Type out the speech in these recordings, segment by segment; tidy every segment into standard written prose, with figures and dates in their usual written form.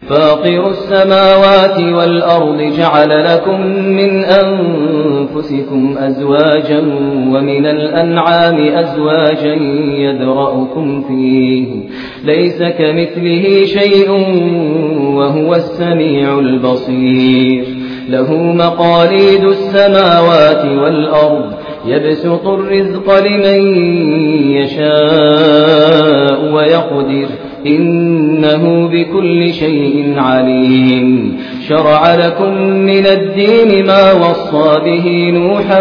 فاطر السماوات والأرض جعل لكم من أنفسكم أزواجا ومن الأنعام أزواجا يذرأكم فيه ليس كمثله شيء وهو السميع البصير له مقاليد السماوات والأرض يبسط الرزق لمن يشاء ويقدر إنه بكل شيء عليم شرع لكم من الدين ما وصى به نوحا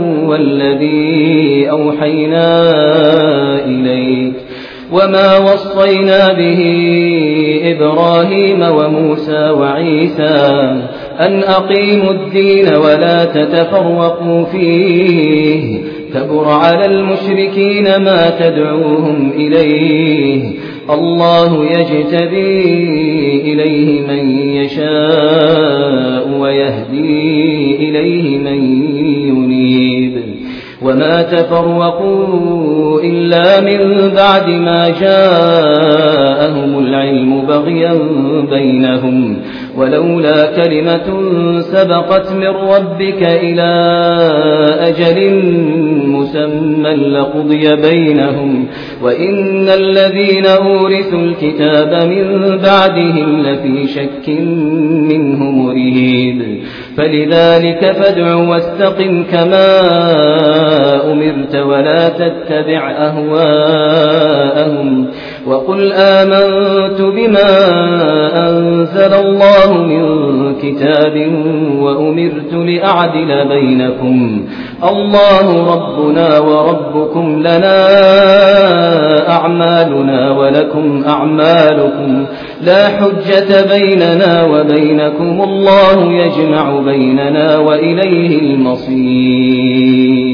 والذي أوحينا إليك وما وصينا به إبراهيم وموسى وعيسى أن أقيموا الدين ولا تتفرقوا فيه كبر على المشركين ما تدعوهم إليه الله يجتبي إليه من يشاء ويهدي إليه من ينيب وما تفرقوا إلا من بعد ما جاءهم العلم بغيا بينهم ولولا كلمة سبقت من ربك إلى أجل مسمى لقضي بينهم وإن الذين أورثوا الكتاب من بعدهم لفي شك منه مريب فلذلك فادع واستقم كما أمرت ولا تتبع أهواءهم وقل آمنت بما أنزل الله من كتاب وأمرت لأعدل بينكم الله ربنا وربكم لنا أعمالنا ولكم أعمالكم لا حجة بيننا وبينكم الله يجمع بيننا وإليه المصير